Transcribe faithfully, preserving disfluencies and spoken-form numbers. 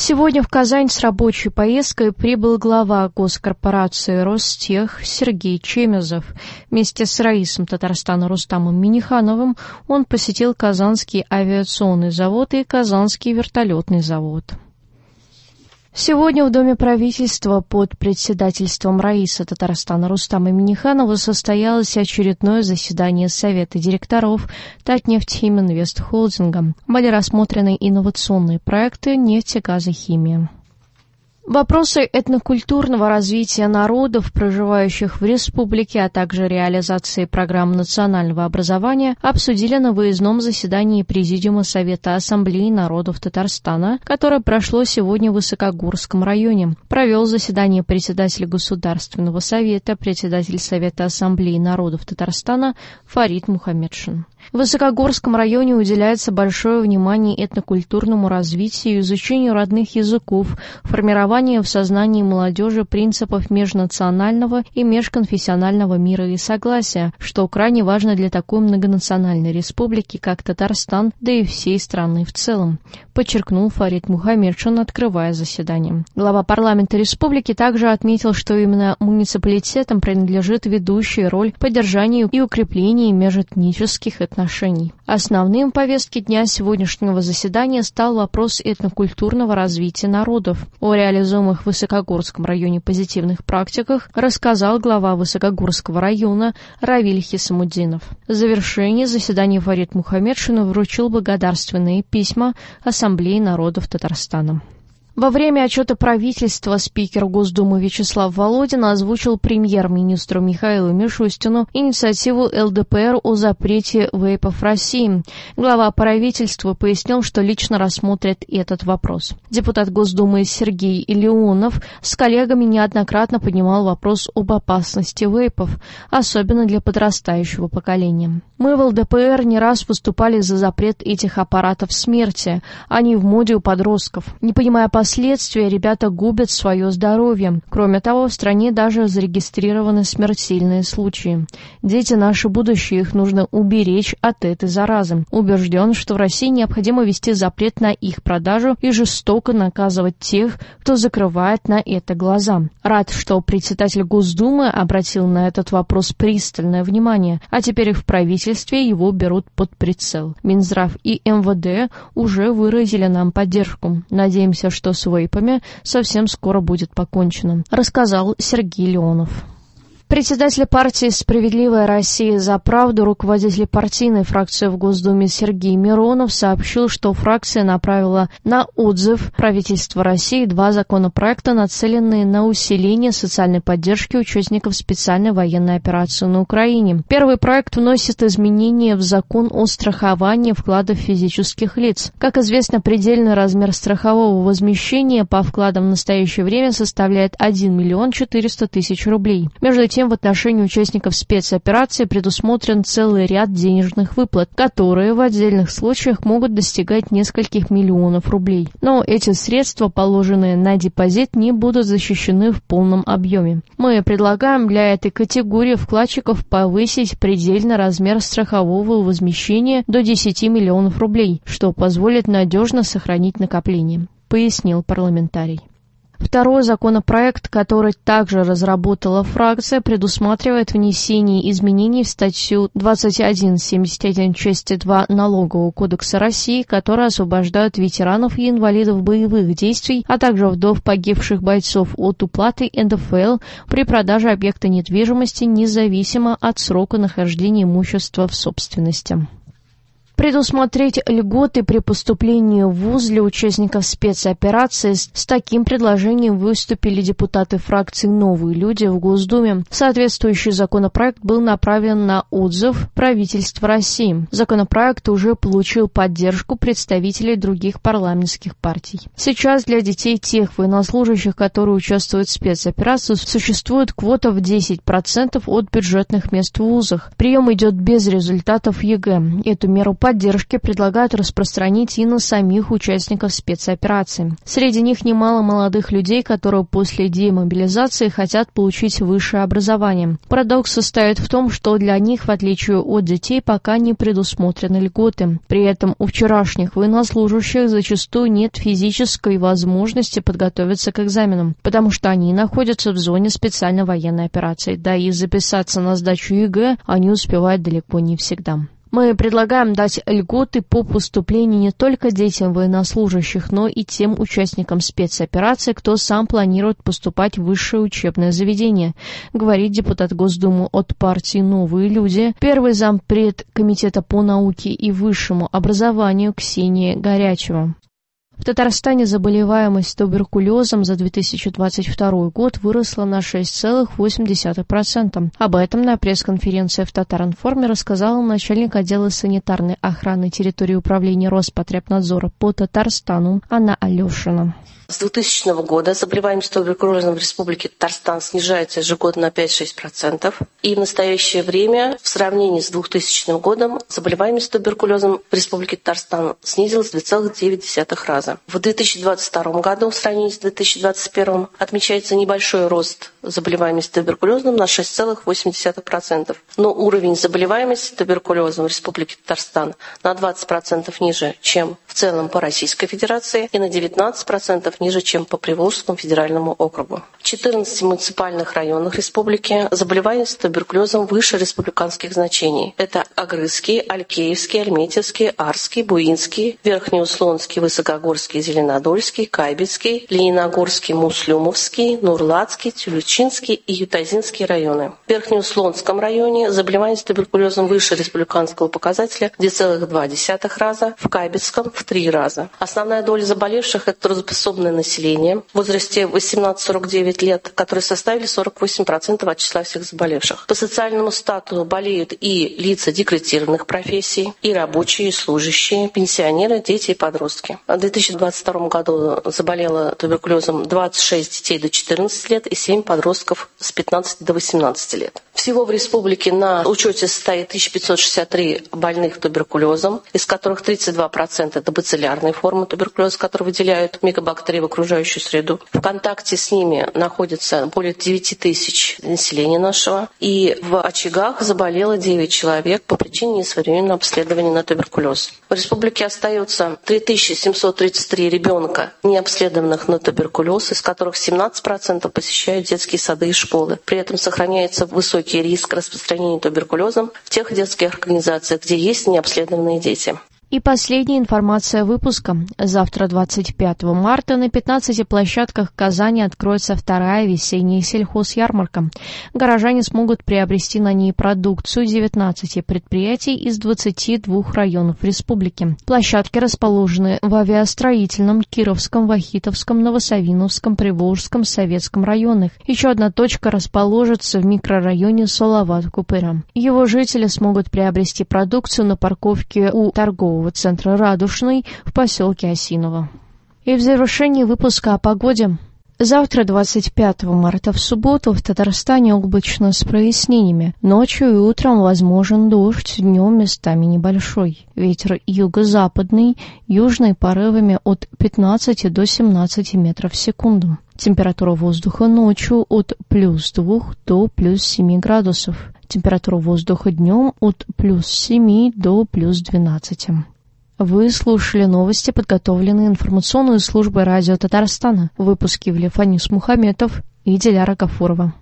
Сегодня в Казань с рабочей поездкой прибыл глава госкорпорации «Ростех» Сергей Чемезов. Вместе с раисом Татарстана Рустамом Миннихановым он посетил Казанский авиационный завод и Казанский вертолетный завод. Сегодня в Доме правительства под председательством раиса Татарстана Рустама Минниханова состоялось очередное заседание Совета директоров Татнефтьхиминвест Холдинга. Были рассмотрены инновационные проекты нефтегазохимии. Вопросы этнокультурного развития народов, проживающих в республике, а также реализации программ национального образования обсудили на выездном заседании Президиума Совета Ассамблеи народов Татарстана, которое прошло сегодня в Высокогорском районе. Провел заседание председатель Государственного совета, председатель Совета Ассамблеи народов Татарстана Фарид Мухаммедшин. В Высокогорском районе уделяется большое внимание этнокультурному развитию, изучению родных языков, формированию в сознании молодежи принципов межнационального и межконфессионального мира и согласия, что крайне важно для такой многонациональной республики, как Татарстан, да и всей страны в целом, подчеркнул Фарид Мухаммедшин, открывая заседание. Глава парламента республики также отметил, что именно муниципалитетам принадлежит ведущая роль в поддержании и укреплении межэтнических отношений. Основным в повестке дня сегодняшнего заседания стал вопрос этнокультурного развития народов. О реализуемых в Высокогорском районе позитивных практиках рассказал глава Высокогорского района Равиль Хисамуддинов. В завершении заседания Фарид Мухаммедшин вручил благодарственные письма Ассамблеи народов Татарстана. Во время отчета правительства спикер Госдумы Вячеслав Володин озвучил премьер-министру Михаилу Мишустину инициативу эл дэ пэ эр о запрете вейпов в России. Глава правительства пояснил, что лично рассмотрит этот вопрос. Депутат Госдумы Сергей Леонов с коллегами неоднократно поднимал вопрос об опасности вейпов, особенно для подрастающего поколения. Мы в эл дэ пэ эр не раз выступали за запрет этих аппаратов смерти. Они в моде у подростков. Не понимая последствия, ребята губят свое здоровье. Кроме того, в стране даже зарегистрированы смертельные случаи. Дети — наше будущее, их нужно уберечь от этой заразы. Убежден, что в России необходимо ввести запрет на их продажу и жестоко наказывать тех, кто закрывает на это глаза. Рад, что председатель Госдумы обратил на этот вопрос пристальное внимание, а теперь в правительстве его берут под прицел. Минздрав и эм вэ дэ уже выразили нам поддержку. Надеемся, что с вейпами совсем скоро будет покончено, рассказал Сергей Леонов. Председатель партии «Справедливая Россия за правду», руководитель партийной фракции в Госдуме Сергей Миронов сообщил, что фракция направила на отзыв правительства России два законопроекта, нацеленные на усиление социальной поддержки участников специальной военной операции на Украине. Первый проект вносит изменения в закон о страховании вкладов физических лиц. Как известно, предельный размер страхового возмещения по вкладам в настоящее время составляет один миллион четыреста тысяч рублей. Между тем, в отношении участников спецоперации предусмотрен целый ряд денежных выплат, которые в отдельных случаях могут достигать нескольких миллионов рублей. Но эти средства, положенные на депозит, не будут защищены в полном объеме. Мы предлагаем для этой категории вкладчиков повысить предельный размер страхового возмещения до десяти миллионов рублей, что позволит надежно сохранить накопление, пояснил парламентарий. Второй законопроект, который также разработала фракция, предусматривает внесение изменений в статью двадцать один семьдесят один части два Налогового кодекса России, которые освобождают ветеранов и инвалидов боевых действий, а также вдов погибших бойцов от уплаты эн дэ эф эл при продаже объекта недвижимости независимо от срока нахождения имущества в собственности. Предусмотреть льготы при поступлении в вуз для участников спецоперации. С таким предложением выступили депутаты фракции «Новые люди» в Госдуме. Соответствующий законопроект был направлен на отзыв правительства России. Законопроект уже получил поддержку представителей других парламентских партий. Сейчас для детей тех военнослужащих, которые участвуют в спецоперации, существует квота в десять процентов от бюджетных мест в вузах. Прием идет без результатов ЕГЭ. Эту меру поддерживают поддержки предлагают распространить и на самих участников спецоперации. Среди них немало молодых людей, которые после демобилизации хотят получить высшее образование. Парадокс состоит в том, что для них, в отличие от детей, пока не предусмотрены льготы. При этом у вчерашних военнослужащих зачастую нет физической возможности подготовиться к экзаменам, потому что они находятся в зоне специальной военной операции, да и записаться на сдачу ЕГЭ они успевают далеко не всегда. Мы предлагаем дать льготы по поступлению не только детям военнослужащих, но и тем участникам спецоперации, кто сам планирует поступать в высшее учебное заведение, говорит депутат Госдумы от партии «Новые люди», первый зампред Комитета по науке и высшему образованию Ксения Горячева. В Татарстане заболеваемость туберкулезом за две тысячи двадцать второй год выросла на шесть целых восемь десятых процента. Об этом на пресс-конференции в Татаринформе рассказала начальник отдела санитарной охраны территории управления Роспотребнадзора по Татарстану Анна Алешина. С двухтысячного года заболеваемость туберкулезом в Республике Татарстан снижается ежегодно на пять-шесть процентов. И в настоящее время, в сравнении с двухтысячным годом, заболеваемость туберкулезом в Республике Татарстан снизилась в два целых девять десятых раза. В две тысячи двадцать втором году, в сравнении с две тысячи двадцать первым, отмечается небольшой рост заболеваемости туберкулезом на шесть целых восемь десятых процента. Но уровень заболеваемости туберкулезом в Республике Татарстан на двадцать процентов ниже, чем в целом по Российской Федерации, и на девятнадцать процентов ниже, чем по Приволжскому федеральному округу. В четырнадцати муниципальных районах республики заболеваемость туберкулезом выше республиканских значений. Это Агрызский, Алькеевский, Альметьевский, Арский, Буинский, Верхнеуслонский, Высокогорский, Зеленодольский, Кайбицкий, Лениногорский, Муслюмовский, Нурлатский, Тюльчинский и Ютазинский районы. В Верхнеуслонском районе заболеваемость туберкулезом выше республиканского показателя в два целых два десятых раза, в Кайбицком в три раза. Основная доля заболевших – это трудоспособное население в возрасте восемнадцать сорок девять лет, которые составили сорок восемь процентов от числа всех заболевших. По социальному статусу болеют и лица декретированных профессий, и рабочие, и служащие, пенсионеры, дети и подростки. В две тысячи двадцать втором году заболело туберкулезом двадцать шесть детей до четырнадцати лет и семь подростков с пятнадцати до восемнадцати лет. Всего в республике на учете состоит тысяча пятьсот шестьдесят три больных туберкулезом, из которых тридцать два процента это бациллярные формы туберкулеза, которые выделяют микобактерии в окружающую среду. В контакте с ними находится более девяти тысяч населения нашего. И в очагах заболело девять человек по причине несвоевременного обследования на туберкулез. В республике остается три тысячи семьсот тридцать три ребенка, не обследованных на туберкулез, из которых семнадцать процентов посещают детские сады и школы. При этом сохраняется высокий риск распространения туберкулезом в тех детских организациях, где есть необследованные дети. И последняя информация выпуска. Завтра, двадцать пятого марта, на пятнадцати площадках Казани откроется вторая весенняя сельхозярмарка. Горожане смогут приобрести на ней продукцию девятнадцати предприятий из двадцати двух районов республики. Площадки расположены в Авиастроительном, Кировском, Вахитовском, Новосавиновском, Приволжском, Советском районах. Еще одна точка расположится в микрорайоне Салават-Купыра. Его жители смогут приобрести продукцию на парковке у торгового центра «Радужный» в поселке Осиново. И в завершении выпуска о погоде. Завтра, двадцать пятого марта, в субботу, в Татарстане облачно с прояснениями. Ночью и утром возможен дождь, днем местами небольшой. Ветер юго-западный, южный порывами от пятнадцати до семнадцати метров в секунду. Температура воздуха ночью от плюс двух до плюс семи градусов. Температура воздуха днем от плюс семи до плюс двенадцати. Вы слушали новости, подготовленные информационной службой радио Татарстана. В выпуске Фанис Мухаметов и Диляра Гафурова.